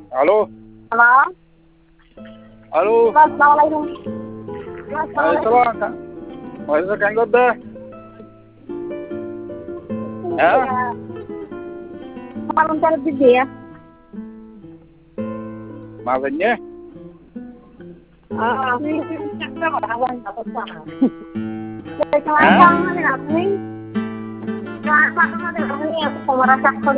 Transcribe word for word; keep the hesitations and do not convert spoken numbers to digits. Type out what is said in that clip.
Halo. Halo. Halo. Assalamualaikum. Waalaikumsalam, Kak. Waalaikumsalam, Kang Gode. Ya. Malam terbibi ya. Maafnya. Ah, ini siapa orang dapat sana. Jadi kelihatan nih, nih. Kelihatan nih, aku merasa